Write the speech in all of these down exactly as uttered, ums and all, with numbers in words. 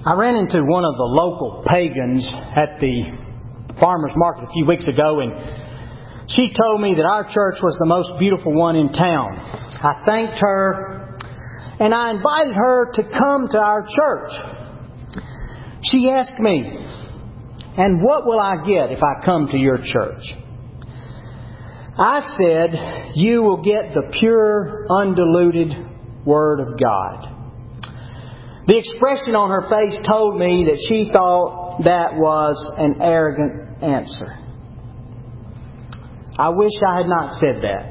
I ran into one of the local pagans at the farmer's market a few weeks ago, and she told me that our church was the most beautiful one in town. I thanked her, and I invited her to come to our church. She asked me, "And what will I get if I come to your church?" I said, "You will get the pure, undiluted Word of God." The expression on her face told me that she thought that was an arrogant answer. I wish I had not said that.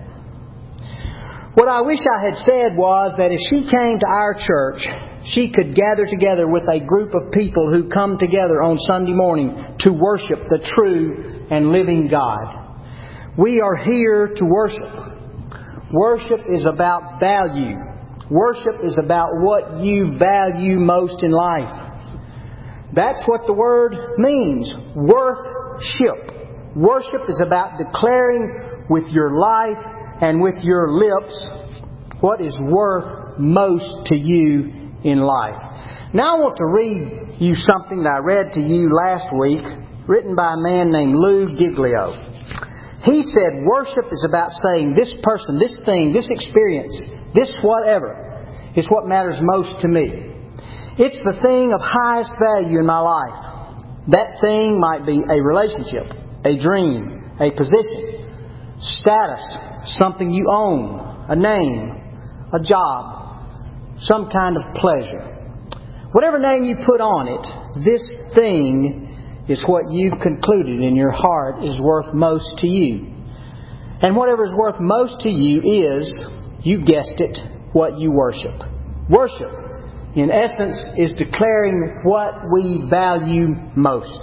What I wish I had said was that if she came to our church, she could gather together with a group of people who come together on Sunday morning to worship the true and living God. We are here to worship. Worship is about value. Worship is about what you value most in life. That's what the word means. Worth-ship. Worship is about declaring with your life and with your lips what is worth most to you in life. Now I want to read you something that I read to you last week, written by a man named Lou Giglio. He said, worship is about saying this person, this thing, this experience, this whatever is what matters most to me. It's the thing of highest value in my life. That thing might be a relationship, a dream, a position, status, something you own, a name, a job, some kind of pleasure. Whatever name you put on it, this thing is what you've concluded in your heart is worth most to you. And whatever is worth most to you is, you guessed it, what you worship. Worship, in essence, is declaring what we value most.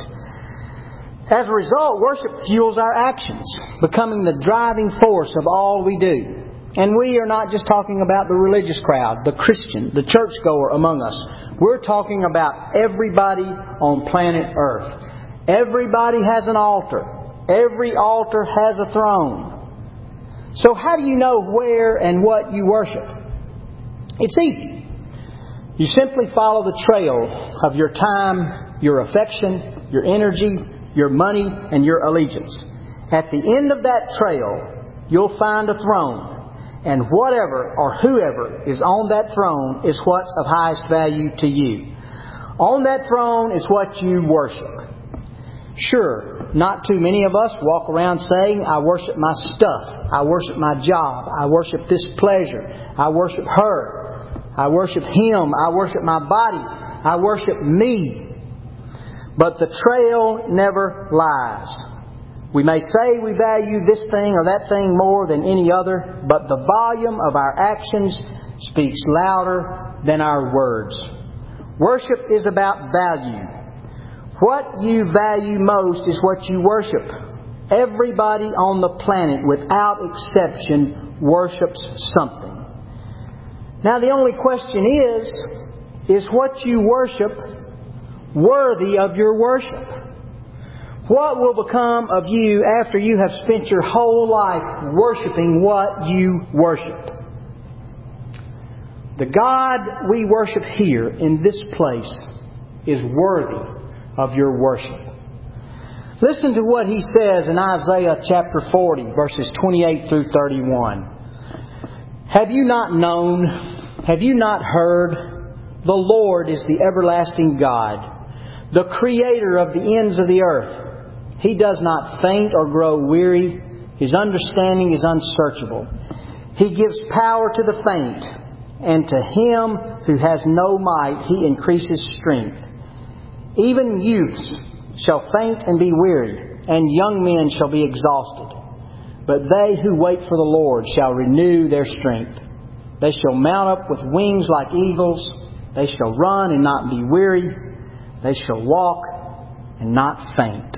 As a result, worship fuels our actions, becoming the driving force of all we do. And we are not just talking about the religious crowd, the Christian, the churchgoer among us. We're talking about everybody on planet Earth. Everybody has an altar. Every altar has a throne. So how do you know where and what you worship? It's easy. You simply follow the trail of your time, your affection, your energy, your money, and your allegiance. At the end of that trail, you'll find a throne. And whatever or whoever is on that throne is what's of highest value to you. On that throne is what you worship. Sure, not too many of us walk around saying, I worship my stuff, I worship my job, I worship this pleasure, I worship her, I worship him, I worship my body, I worship me. But the trail never lies. We may say we value this thing or that thing more than any other, but the volume of our actions speaks louder than our words. Worship is about value. What you value most is what you worship. Everybody on the planet, without exception, worships something. Now the only question is, is what you worship worthy of your worship? What will become of you after you have spent your whole life worshiping what you worship? The God we worship here in this place is worthy of your worship. Listen to what He says in Isaiah chapter forty, verses twenty-eight through thirty-one. Have you not known? Have you not heard? The Lord is the everlasting God, the Creator of the ends of the earth. He does not faint or grow weary. His understanding is unsearchable. He gives power to the faint, and to him who has no might He increases strength. Even youths shall faint and be weary, and young men shall be exhausted. But they who wait for the Lord shall renew their strength. They shall mount up with wings like eagles. They shall run and not be weary. They shall walk and not faint.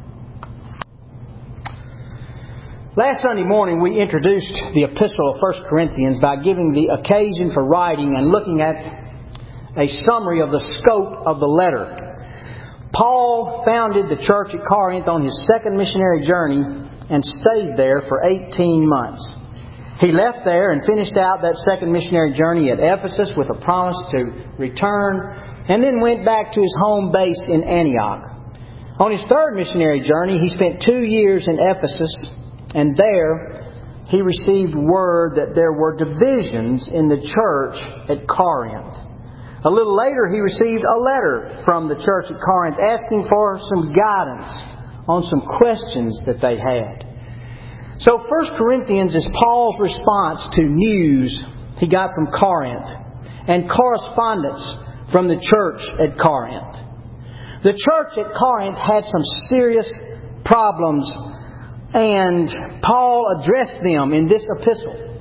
Last Sunday morning we introduced the epistle of First Corinthians by giving the occasion for writing and looking at a summary of the scope of the letter. Paul founded the church at Corinth on his second missionary journey and stayed there for eighteen months. He left there and finished out that second missionary journey at Ephesus with a promise to return and then went back to his home base in Antioch. On his third missionary journey, he spent two years in Ephesus, and there he received word that there were divisions in the church at Corinth. A little later, he received a letter from the church at Corinth asking for some guidance on some questions that they had. So First Corinthians is Paul's response to news he got from Corinth and correspondence from the church at Corinth. The church at Corinth had some serious problems, and Paul addressed them in this epistle.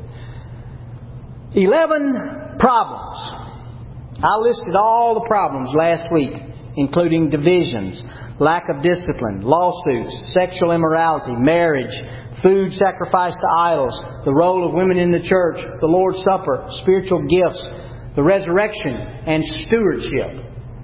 Eleven problems. I listed all the problems last week, including divisions, lack of discipline, lawsuits, sexual immorality, marriage, food sacrificed to idols, the role of women in the church, the Lord's Supper, spiritual gifts, the resurrection, and stewardship.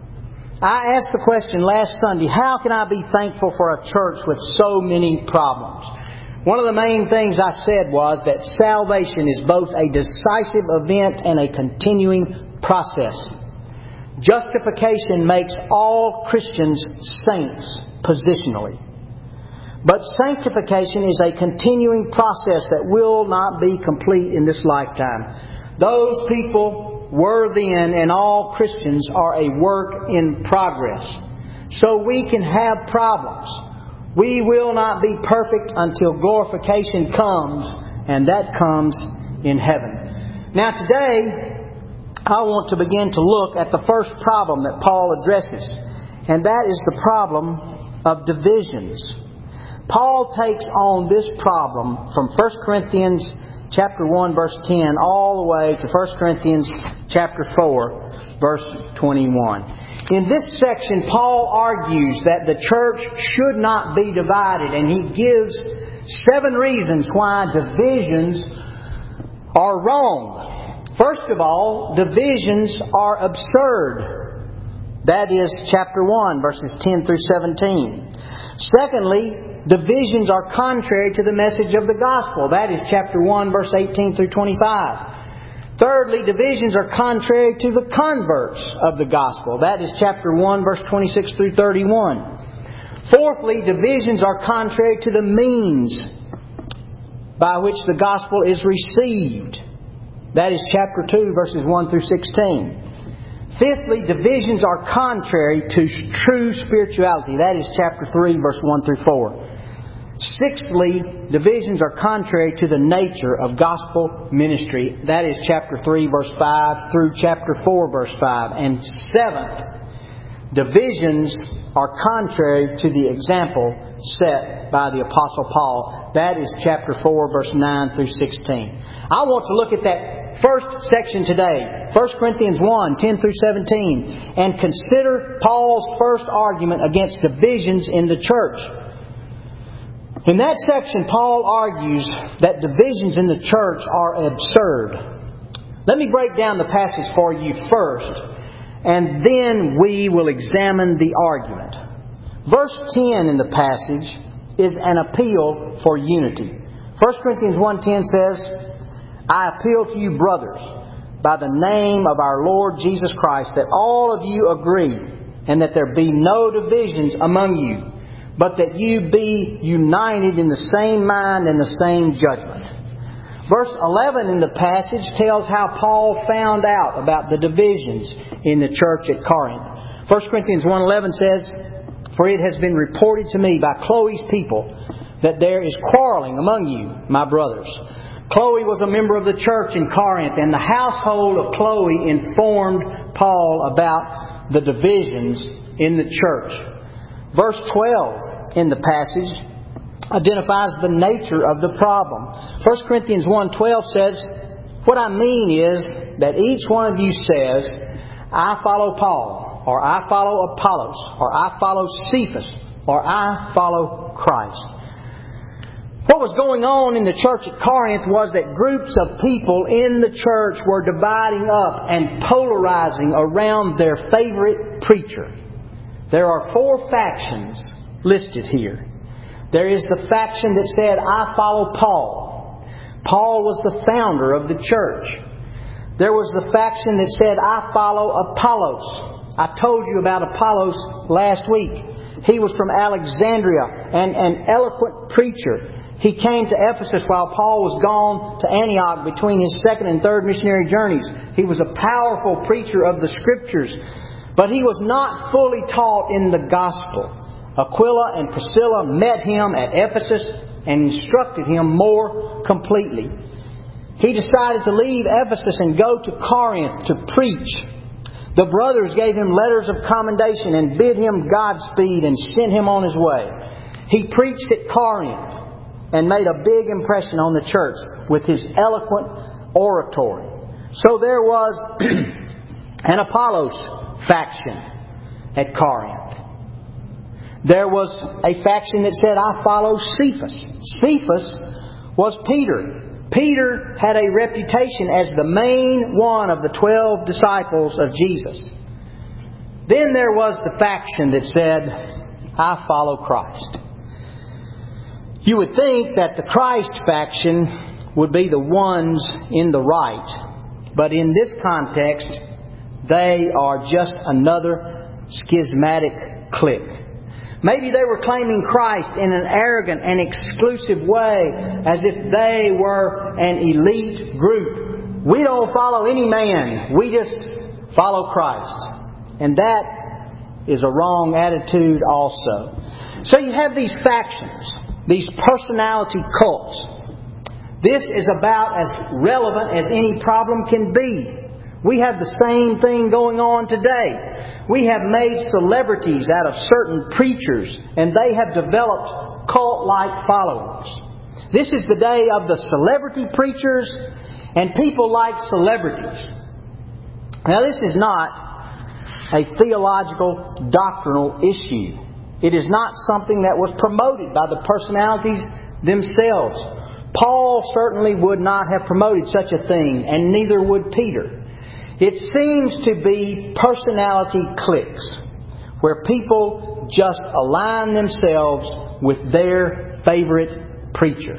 I asked the question last Sunday, how can I be thankful for a church with so many problems? One of the main things I said was that salvation is both a decisive event and a continuing process. Justification makes all Christians saints positionally. But sanctification is a continuing process that will not be complete in this lifetime. Those people were then, and all Christians are a work in progress. So we can have problems. We will not be perfect until glorification comes, and that comes in heaven. Now today, I want to begin to look at the first problem that Paul addresses, and that is the problem of divisions. Paul takes on this problem from First Corinthians chapter one, verse ten, all the way to First Corinthians chapter four, verse twenty-one. In this section, Paul argues that the church should not be divided, and he gives seven reasons why divisions are wrong. First of all, divisions are absurd. That is chapter one, verses ten through seventeen. Secondly, divisions are contrary to the message of the gospel. That is chapter one, verse eighteen through twenty-five. Thirdly, divisions are contrary to the converts of the gospel. That is chapter one, verse twenty-six through thirty-one. Fourthly, divisions are contrary to the means by which the gospel is received. That is chapter two, verses one through sixteen. Fifthly, divisions are contrary to true spirituality. That is chapter three, verse one through four. Sixthly, divisions are contrary to the nature of gospel ministry. That is chapter three, verse five through chapter four, verse five. And seventh, divisions are contrary to the example set by the Apostle Paul. That is chapter four, verse nine through sixteen. I want to look at that first section today, First Corinthians one, ten through seventeen, and consider Paul's first argument against divisions in the church. In that section, Paul argues that divisions in the church are absurd. Let me break down the passage for you first, and then we will examine the argument. Verse ten in the passage is an appeal for unity. First Corinthians one ten says, I appeal to you, brothers, by the name of our Lord Jesus Christ, that all of you agree, and that there be no divisions among you, but that you be united in the same mind and the same judgment. Verse eleven in the passage tells how Paul found out about the divisions in the church at Corinth. First Corinthians one eleven says, For it has been reported to me by Chloe's people that there is quarreling among you, my brothers. Chloe was a member of the church in Corinth, and the household of Chloe informed Paul about the divisions in the church. Verse twelve in the passage identifies the nature of the problem. First Corinthians one twelve says, What I mean is that each one of you says, I follow Paul, or I follow Apollos, or I follow Cephas, or I follow Christ. What was going on in the church at Corinth was that groups of people in the church were dividing up and polarizing around their favorite preacher. There are four factions listed here. There is the faction that said, I follow Paul. Paul was the founder of the church. There was the faction that said, I follow Apollos. I told you about Apollos last week. He was from Alexandria and an eloquent preacher. He came to Ephesus while Paul was gone to Antioch between his second and third missionary journeys. He was a powerful preacher of the Scriptures, but he was not fully taught in the gospel. Aquila and Priscilla met him at Ephesus and instructed him more completely. He decided to leave Ephesus and go to Corinth to preach. The brothers gave him letters of commendation and bid him Godspeed and sent him on his way. He preached at Corinth and made a big impression on the church with his eloquent oratory. So there was an Apollos faction at Corinth. There was a faction that said, I follow Cephas. Cephas was Peter. Peter had a reputation as the main one of the twelve disciples of Jesus. Then there was the faction that said, I follow Christ. You would think that the Christ faction would be the ones in the right. But in this context, they are just another schismatic clique. Maybe they were claiming Christ in an arrogant and exclusive way, as if they were an elite group. We don't follow any man. We just follow Christ. And that is a wrong attitude also. So you have these factions, these personality cults. This is about as relevant as any problem can be. We have the same thing going on today. We have made celebrities out of certain preachers, and they have developed cult-like followers. This is the day of the celebrity preachers, and people like celebrities. Now, this is not a theological, doctrinal issue. It is not something that was promoted by the personalities themselves. Paul certainly would not have promoted such a thing, and neither would Peter. It seems to be personality cliques, where people just align themselves with their favorite preacher.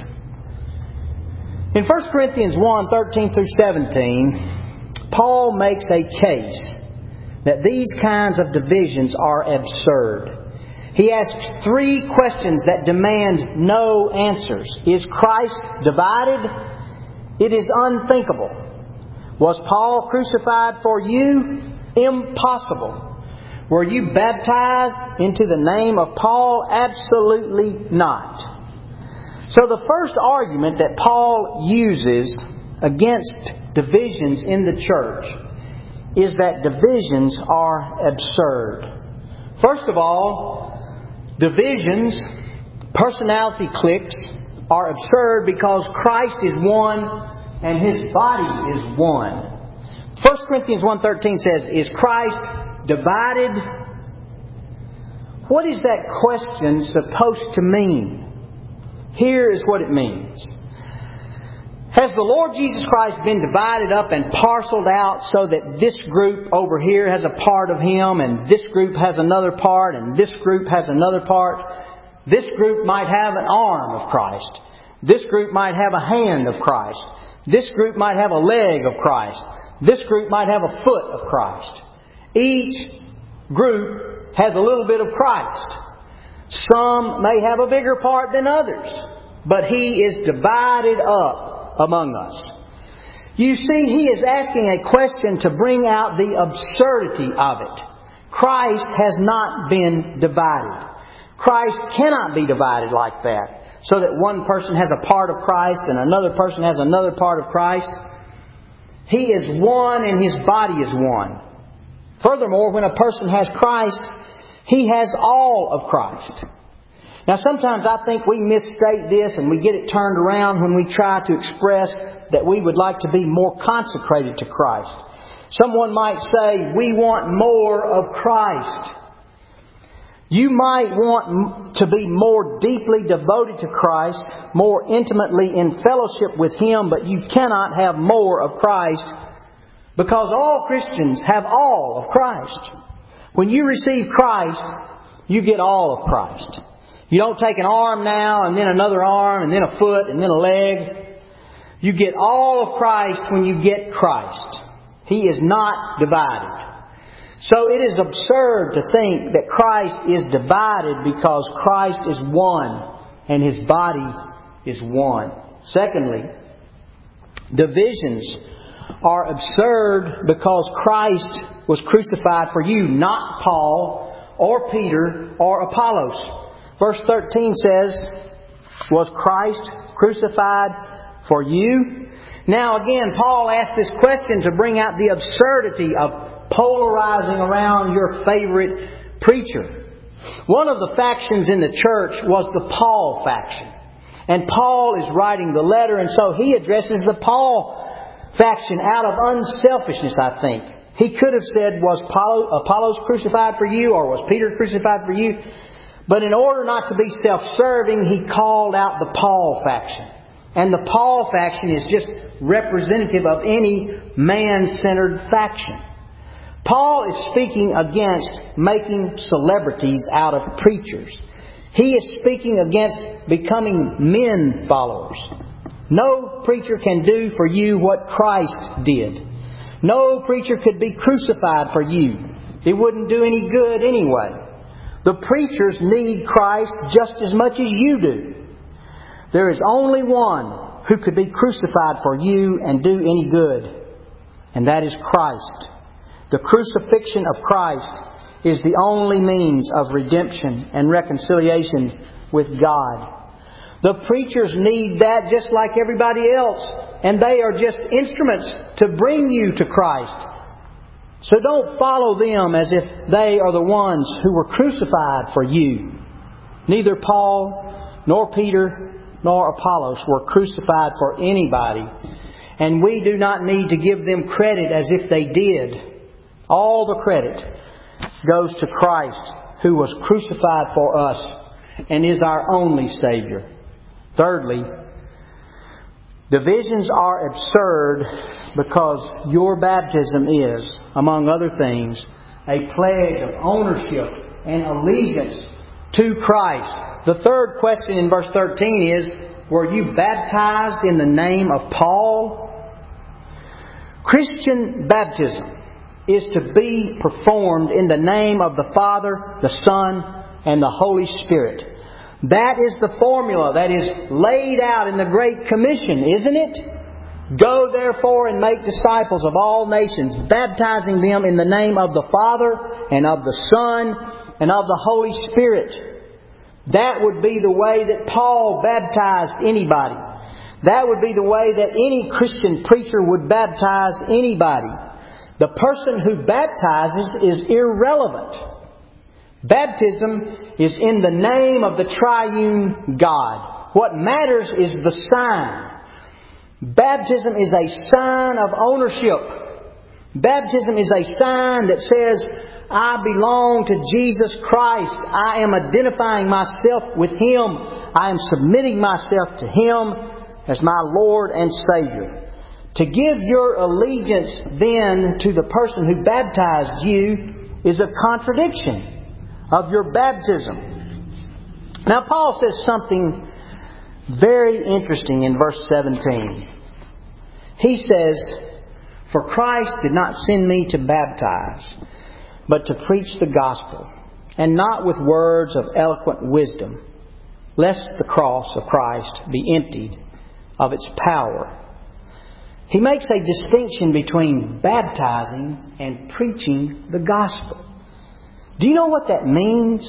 In First Corinthians one, thirteen through seventeen, Paul makes a case that these kinds of divisions are absurd. He asks three questions that demand no answers. Is Christ divided? It is unthinkable. Was Paul crucified for you? Impossible. Were you baptized into the name of Paul? Absolutely not. So the first argument that Paul uses against divisions in the church is that divisions are absurd. First of all, divisions, personality cliques, are absurd because Christ is one and His body is one. First Corinthians one thirteen says, is Christ divided? What is that question supposed to mean? Here is what it means. Has the Lord Jesus Christ been divided up and parceled out so that this group over here has a part of Him and this group has another part and this group has another part? This group might have an arm of Christ. This group might have a hand of Christ. This group might have a leg of Christ. This group might have a foot of Christ. Each group has a little bit of Christ. Some may have a bigger part than others, but He is divided up among us. You see, He is asking a question to bring out the absurdity of it. Christ has not been divided. Christ cannot be divided like that, so that one person has a part of Christ and another person has another part of Christ. He is one and His body is one. Furthermore, when a person has Christ, he has all of Christ. Now sometimes I think we misstate this and we get it turned around when we try to express that we would like to be more consecrated to Christ. Someone might say, we want more of Christ. You might want to be more deeply devoted to Christ, more intimately in fellowship with Him, but you cannot have more of Christ because all Christians have all of Christ. When you receive Christ, you get all of Christ. You don't take an arm now and then another arm and then a foot and then a leg. You get all of Christ when you get Christ. He is not divided. So it is absurd to think that Christ is divided because Christ is one and His body is one. Secondly, divisions are absurd because Christ was crucified for you, not Paul or Peter or Apollos. Verse thirteen says, was Christ crucified for you? Now again, Paul asked this question to bring out the absurdity of polarizing around your favorite preacher. One of the factions in the church was the Paul faction. And Paul is writing the letter, and so he addresses the Paul faction out of unselfishness, I think. He could have said, was Apollos crucified for you, or was Peter crucified for you? But in order not to be self-serving, he called out the Paul faction. And the Paul faction is just representative of any man-centered faction. Paul is speaking against making celebrities out of preachers. He is speaking against becoming men followers. No preacher can do for you what Christ did. No preacher could be crucified for you. It wouldn't do any good anyway. The preachers need Christ just as much as you do. There is only one who could be crucified for you and do any good, and that is Christ. The crucifixion of Christ is the only means of redemption and reconciliation with God. The preachers need that just like everybody else, and they are just instruments to bring you to Christ. So don't follow them as if they are the ones who were crucified for you. Neither Paul, nor Peter, nor Apollos were crucified for anybody, and we do not need to give them credit as if they did. All the credit goes to Christ, who was crucified for us and is our only Savior. Thirdly, divisions are absurd because your baptism is, among other things, a pledge of ownership and allegiance to Christ. The third question in verse thirteen is, were you baptized in the name of Paul? Christian baptism is to be performed in the name of the Father, the Son, and the Holy Spirit. That is the formula that is laid out in the Great Commission, isn't it? Go therefore and make disciples of all nations, baptizing them in the name of the Father and of the Son and of the Holy Spirit. That would be the way that Paul baptized anybody. That would be the way that any Christian preacher would baptize anybody. The person who baptizes is irrelevant. Baptism is in the name of the triune God. What matters is the sign. Baptism is a sign of ownership. Baptism is a sign that says, I belong to Jesus Christ. I am identifying myself with Him. I am submitting myself to Him as my Lord and Savior. To give your allegiance then to the person who baptized you is a contradiction of your baptism. Now Paul says something very interesting in verse seventeen. He says, for Christ did not send me to baptize, but to preach the gospel, and not with words of eloquent wisdom, lest the cross of Christ be emptied of its power. He makes a distinction between baptizing and preaching the gospel. Do you know what that means?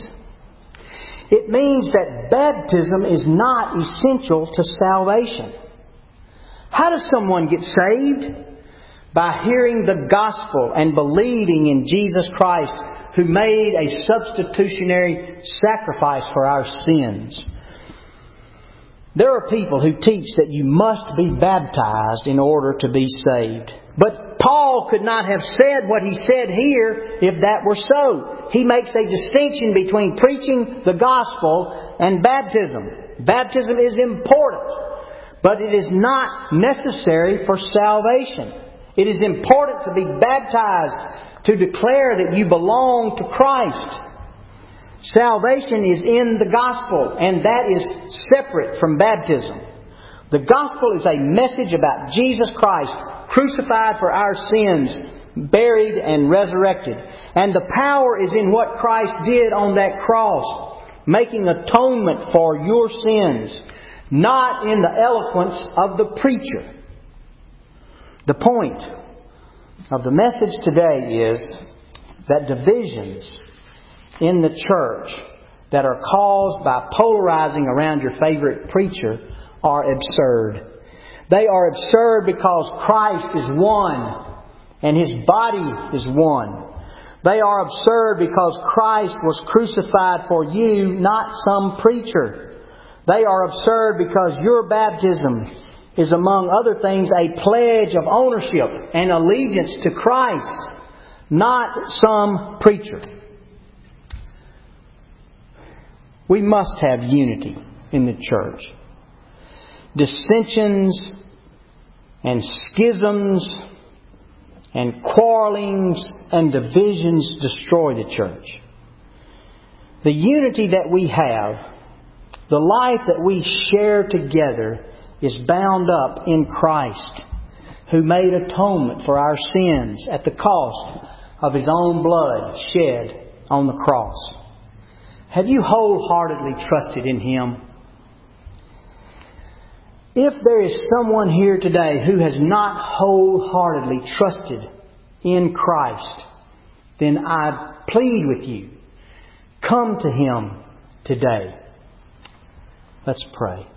It means that baptism is not essential to salvation. How does someone get saved? By hearing the gospel and believing in Jesus Christ, who made a substitutionary sacrifice for our sins. There are people who teach that you must be baptized in order to be saved. But Paul could not have said what he said here if that were so. He makes a distinction between preaching the gospel and baptism. Baptism is important, but it is not necessary for salvation. It is important to be baptized to declare that you belong to Christ. Salvation is in the gospel, and that is separate from baptism. The gospel is a message about Jesus Christ, crucified for our sins, buried, and resurrected. And the power is in what Christ did on that cross, making atonement for your sins, not in the eloquence of the preacher. The point of the message today is that divisions in the church that are caused by polarizing around your favorite preacher are absurd. They are absurd because Christ is one and His body is one. They are absurd because Christ was crucified for you, not some preacher. They are absurd because your baptism is, among other things, a pledge of ownership and allegiance to Christ, not some preacher. We must have unity in the church. Dissensions and schisms and quarrelings and divisions destroy the church. The unity that we have, the life that we share together, is bound up in Christ, who made atonement for our sins at the cost of His own blood shed on the cross. Have you wholeheartedly trusted in Him? If there is someone here today who has not wholeheartedly trusted in Christ, then I plead with you, come to Him today. Let's pray.